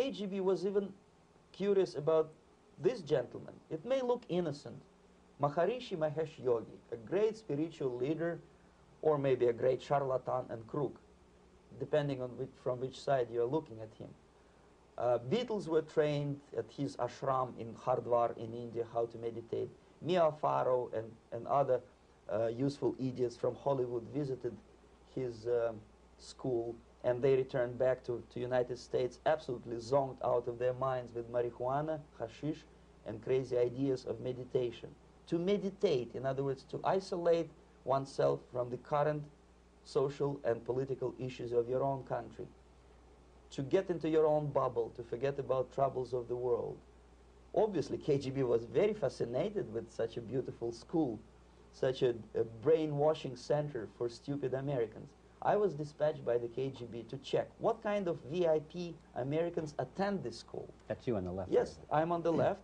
KGB was even curious about this gentleman. It may look innocent. Maharishi Mahesh Yogi, a great spiritual leader, or maybe a great charlatan and crook, depending on from which side you're looking at him. Beatles were trained at his ashram in Hardwar in India how to meditate. Mia Farrow and other useful idiots from Hollywood visited his school, and they returned back to United States absolutely zonked out of their minds with marijuana, hashish, and crazy ideas of meditation. To meditate, in other words, to isolate oneself from the current social and political issues of your own country, to get into your own bubble, to forget about troubles of the world. Obviously, KGB was very fascinated with such a beautiful school, such a brainwashing center for stupid Americans. I was dispatched by the KGB to check what kind of VIP Americans attend this school. That's you on the left. Yes, I'm on the left.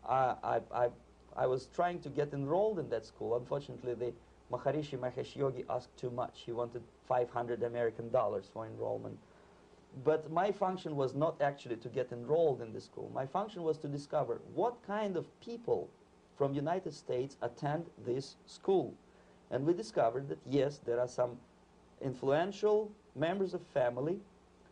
I was trying to get enrolled in that school. Unfortunately, the Maharishi Mahesh Yogi asked too much. He wanted $500 American for enrollment. But my function was not actually to get enrolled in the school. My function was to discover what kind of people from United States attend this school. And we discovered that, yes, there are some influential members of family,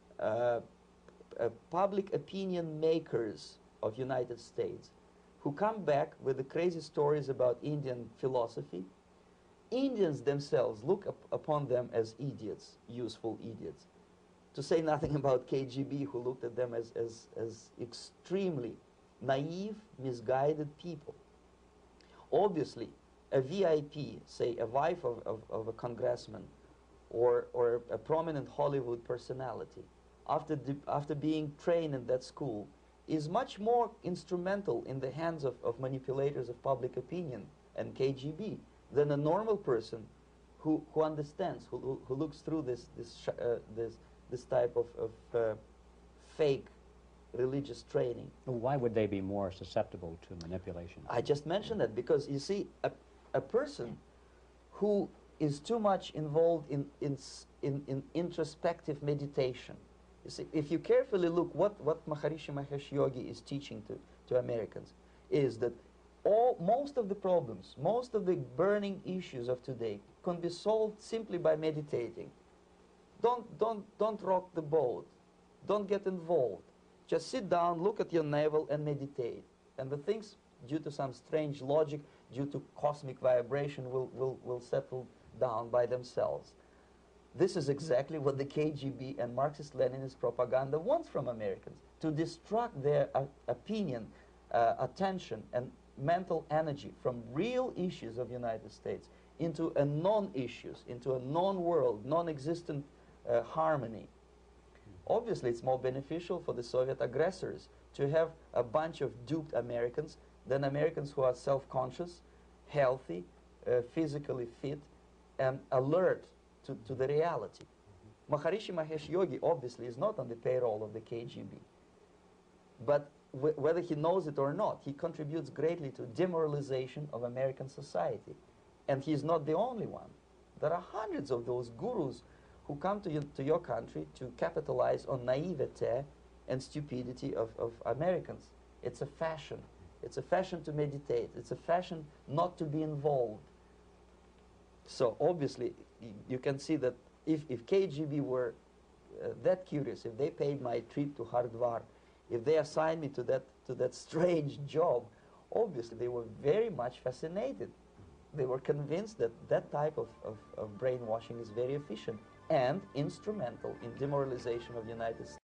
public opinion makers of United States who come back with the crazy stories about Indian philosophy. Indians themselves look upon them as idiots, useful idiots. To say nothing about KGB, who looked at them as extremely naive, misguided people. Obviously, a VIP, say a wife of a congressman or a prominent Hollywood personality, after being trained in that school, is much more instrumental in the hands of manipulators of public opinion and KGB than a normal person who understands, who looks through this type of fake religious training. Why would they be more susceptible to manipulation? I just mentioned that because, you see, a person who is too much involved in introspective meditation. You see, if you carefully look what Maharishi Mahesh Yogi is teaching to Americans, is that most of the problems, most of the burning issues of today can be solved simply by meditating. Don't rock the boat. Don't get involved. Just sit down, look at your navel, and meditate. And the things, due to some strange logic, due to cosmic vibration, will settle down by themselves. This is exactly what the KGB and Marxist-Leninist propaganda wants from Americans, to distract their opinion, attention, and mental energy from real issues of the United States into a non-issues, into a non-world, non-existent harmony. Obviously, it's more beneficial for the Soviet aggressors to have a bunch of duped Americans than Americans who are self-conscious, healthy, physically fit, and alert to the reality. Maharishi Mahesh Yogi obviously is not on the payroll of the KGB. But whether he knows it or not, he contributes greatly to demoralization of American society. And he's not the only one. There are hundreds of those gurus who come to your country to capitalize on naivete and stupidity of Americans. It's a fashion. It's a fashion to meditate. It's a fashion not to be involved. So obviously, you can see that if KGB were that curious, if they paid my trip to Hardwar, if they assigned me to that strange job, obviously they were very much fascinated. They were convinced that that type of brainwashing is very efficient and instrumental in demoralization of the United States.